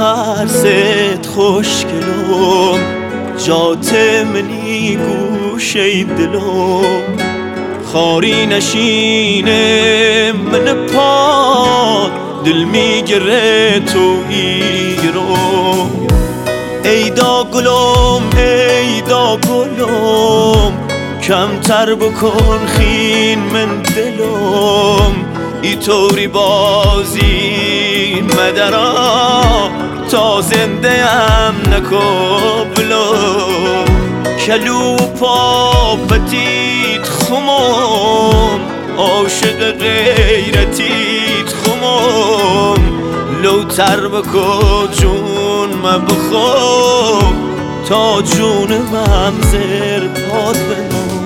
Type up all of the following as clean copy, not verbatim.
ترست خوشگلم جات منی گوشه دلم خاری نشینه من پاد دل میگره تو ایرو ایدا گلم ایدا گلم کمتر بکن خین من دلم ای طوری بازی مدرا تا زنده ام نکبلم کلو پا پتیت خمم عاشق غیرتیت خمم لو تر بکن جون ما بخو تا جونم زیر پاد بنام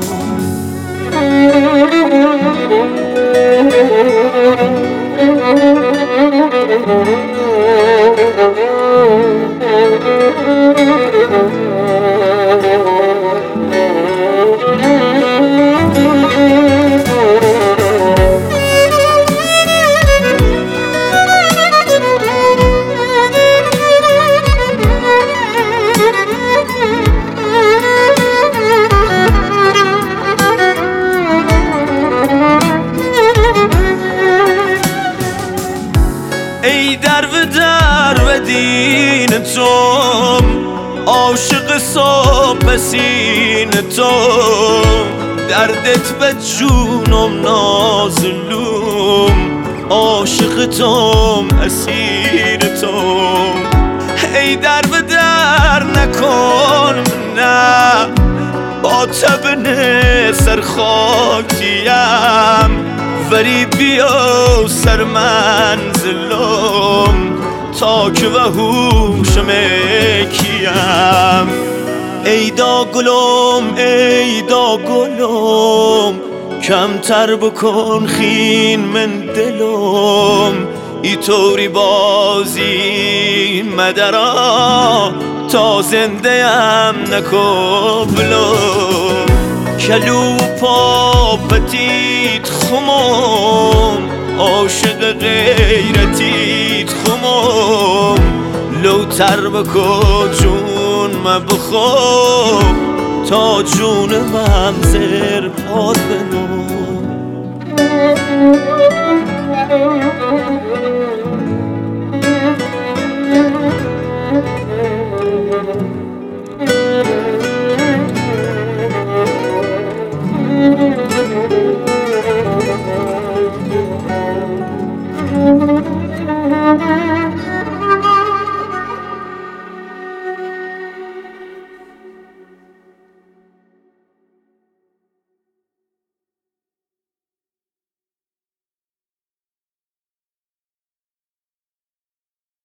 ای در و دین توم عاشق صبح سین توم دردت به جونم نازلوم عاشق توم اسیر توم ای در نکن نه با تبن سرخاکیم ولی بیا سر منزلم تا که به هوشم کیم ایدا گلم ایدا گلم کمتر بکن خین من دلم ای طوری بازی مدرا تا زنده ام نکبلم کلو پا پتیت خمم عاشق غیرتیت خمم لو تر بکن جون ما بخو تا جونم زیر پاد بنام